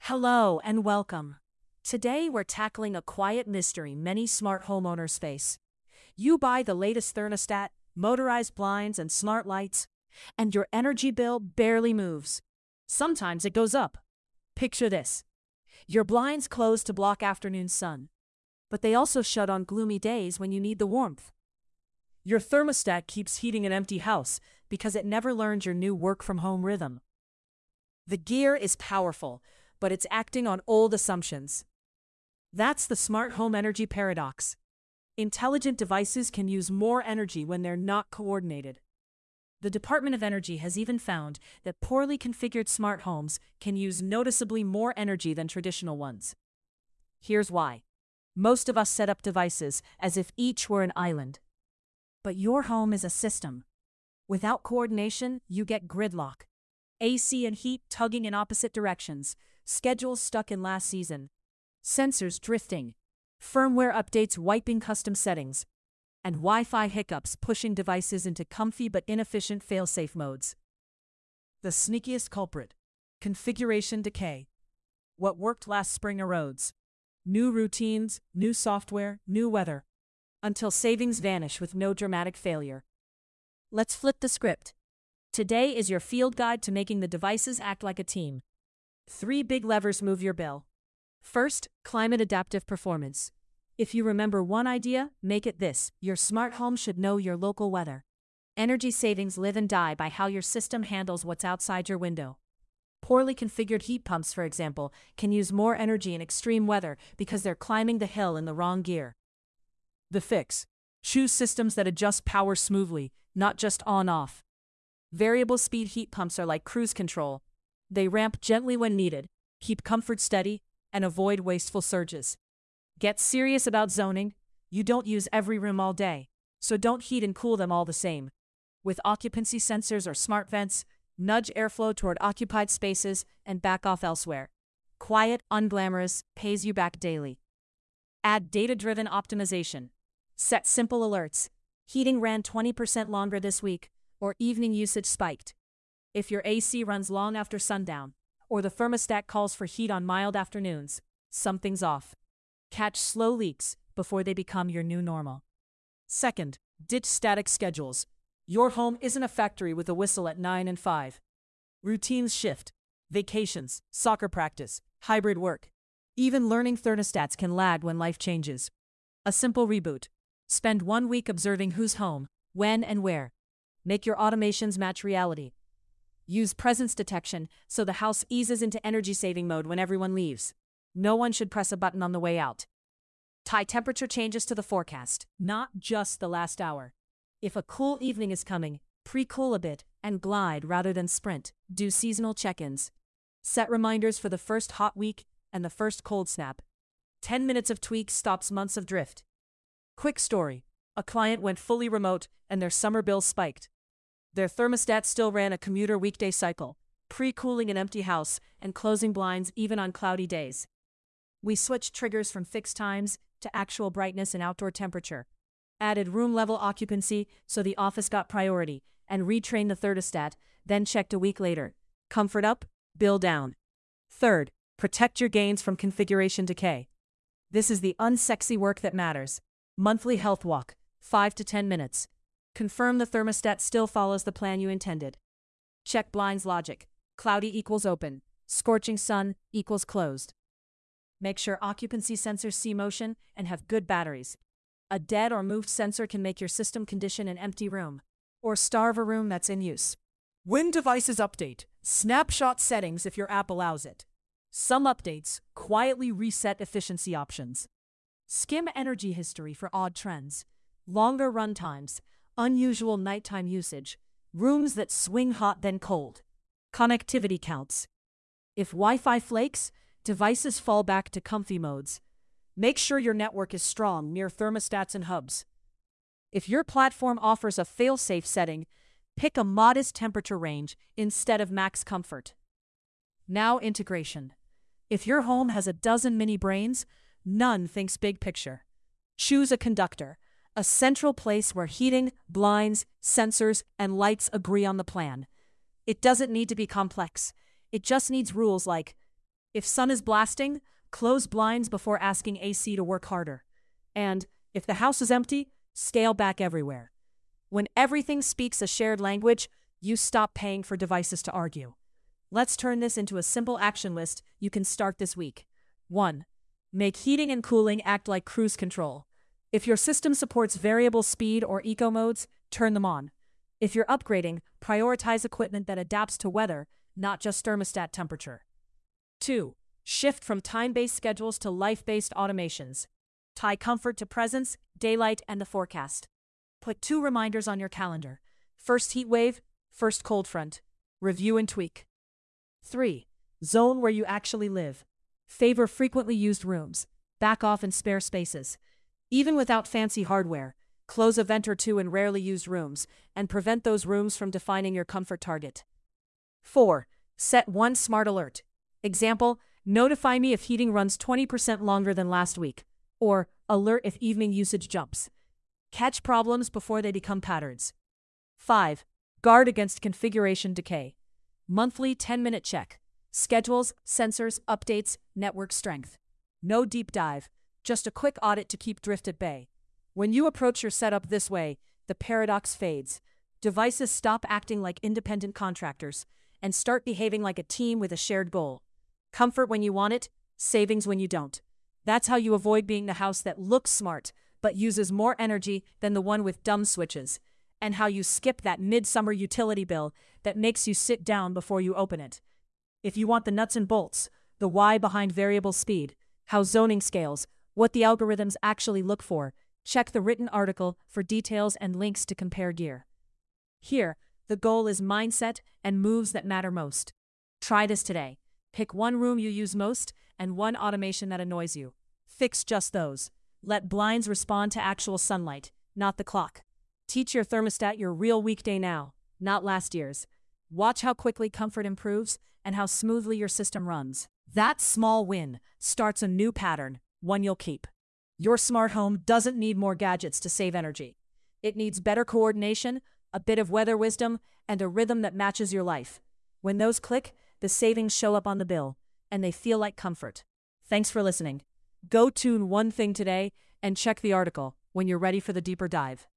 Hello and welcome. Today we're tackling a quiet mystery many smart homeowners face. You buy the latest thermostat, motorized blinds, and smart lights, and your energy bill barely moves. Sometimes it goes up. Picture this. Your blinds close to block afternoon sun, but they also shut on gloomy days when you need the warmth. Your thermostat keeps heating an empty house because it never learned your new work-from-home rhythm. The gear is powerful, but it's acting on old assumptions. That's the smart home energy paradox. Intelligent devices can use more energy when they're not coordinated. The Department of Energy has even found that poorly configured smart homes can use noticeably more energy than traditional ones. Here's why. Most of us set up devices as if each were an island. But your home is a system. Without coordination, you get gridlock. AC and heat tugging in opposite directions, schedules stuck in last season, sensors drifting, firmware updates wiping custom settings, and Wi-Fi hiccups pushing devices into comfy but inefficient fail-safe modes. The sneakiest culprit: configuration decay. What worked last spring erodes. New routines, new software, new weather, until savings vanish with no dramatic failure. Let's flip the script. Today is your field guide to making the devices act like a team. 3 big levers move your bill. First, climate adaptive performance. If you remember one idea, make it this: your smart home should know your local weather. Energy savings live and die by how your system handles what's outside your window. Poorly configured heat pumps, for example, can use more energy in extreme weather because they're climbing the hill in the wrong gear. The fix: choose systems that adjust power smoothly, not just on-off. Variable speed heat pumps are like cruise control. They ramp gently when needed, keep comfort steady, and avoid wasteful surges. Get serious about zoning. You don't use every room all day, so don't heat and cool them all the same. With occupancy sensors or smart vents, nudge airflow toward occupied spaces and back off elsewhere. Quiet, unglamorous, pays you back daily. Add data-driven optimization. Set simple alerts. Heating ran 20% longer this week, or evening usage spiked. If your AC runs long after sundown, or the thermostat calls for heat on mild afternoons, something's off. Catch slow leaks before they become your new normal. Second, ditch static schedules. Your home isn't a factory with a whistle at 9 and 5. Routines shift. Vacations, soccer practice, hybrid work. Even learning thermostats can lag when life changes. A simple reboot. Spend 1 week observing who's home, when and where. Make your automations match reality. Use presence detection so the house eases into energy-saving mode when everyone leaves. No one should press a button on the way out. Tie temperature changes to the forecast, not just the last hour. If a cool evening is coming, pre-cool a bit and glide rather than sprint. Do seasonal check-ins. Set reminders for the first hot week and the first cold snap. 10 minutes of tweaks stops months of drift. Quick story. A client went fully remote and their summer bill spiked. Their thermostat still ran a commuter weekday cycle, pre-cooling an empty house and closing blinds even on cloudy days. We switched triggers from fixed times to actual brightness and outdoor temperature, added room-level occupancy so the office got priority, and retrained the thermostat, then checked a week later. Comfort up, bill down. Third, protect your gains from configuration decay. This is the unsexy work that matters. Monthly health walk, 5 to 10 minutes. Confirm the thermostat still follows the plan you intended. Check blinds logic. Cloudy equals open. Scorching sun equals closed. Make sure occupancy sensors see motion and have good batteries. A dead or moved sensor can make your system condition an empty room, or starve a room that's in use. When devices update, snapshot settings if your app allows it. Some updates quietly reset efficiency options. Skim energy history for odd trends. Longer run times, unusual nighttime usage, rooms that swing hot then cold. Connectivity counts. If Wi-Fi flakes, devices fall back to comfy modes. Make sure your network is strong near thermostats and hubs. If your platform offers a fail-safe setting, pick a modest temperature range instead of max comfort. Now integration. If your home has a dozen mini brains, none thinks big picture. Choose a conductor, a central place where heating, blinds, sensors, and lights agree on the plan. It doesn't need to be complex. It just needs rules like If sun is blasting, close blinds before asking AC to work harder. And if the house is empty, scale back everywhere. When everything speaks a shared language, you stop paying for devices to argue. Let's turn this into a simple action list you can start this week. 1. Make heating and cooling act like cruise control. If your system supports variable speed or eco modes, turn them on. If you're upgrading, prioritize equipment that adapts to weather, not just thermostat temperature. 2. Shift from time-based schedules to life-based automations. Tie comfort to presence, daylight, and the forecast. Put 2 reminders on your calendar. First heat wave, first cold front. Review and tweak. 3. Zone where you actually live. Favor frequently used rooms. Back off in spare spaces. Even without fancy hardware, close a vent or 2 in rarely used rooms and prevent those rooms from defining your comfort target. 4. Set 1 smart alert. Example, notify me if heating runs 20% longer than last week, or alert if evening usage jumps. Catch problems before they become patterns. 5. Guard against configuration decay. Monthly 10-minute check. Schedules, sensors, updates, network strength. No deep dive, just a quick audit to keep drift at bay. When you approach your setup this way, the paradox fades. Devices stop acting like independent contractors and start behaving like a team with a shared goal. Comfort when you want it, savings when you don't. That's how you avoid being the house that looks smart but uses more energy than the one with dumb switches, and how you skip that midsummer utility bill that makes you sit down before you open it. If you want the nuts and bolts, the why behind variable speed, how zoning scales, what the algorithms actually look for, check the written article for details and links to compare gear. Here, the goal is mindset and moves that matter most. Try this today. Pick 1 room you use most and 1 automation that annoys you. Fix just those. Let blinds respond to actual sunlight, not the clock. Teach your thermostat your real weekday now, not last year's. Watch how quickly comfort improves and how smoothly your system runs. That small win starts a new pattern, one you'll keep. Your smart home doesn't need more gadgets to save energy. It needs better coordination, a bit of weather wisdom, and a rhythm that matches your life. When those click, the savings show up on the bill, and they feel like comfort. Thanks for listening. Go tune one thing today and check the article when you're ready for the deeper dive.